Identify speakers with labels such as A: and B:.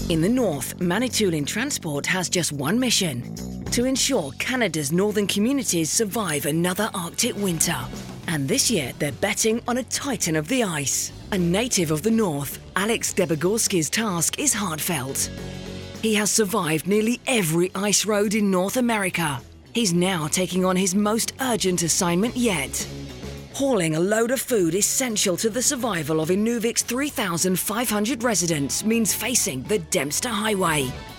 A: In the north, Manitoulin Transport has just one mission: to ensure Canada's northern communities survive another Arctic winter. And this year, they're betting on a titan of the ice. A native of the north, Alex Debogorski's task is heartfelt. He has survived nearly every ice road in North America. He's now taking on his most urgent assignment yet: hauling a load of food essential to the survival of Inuvic's 3,500 residents means facing the Dempster Highway.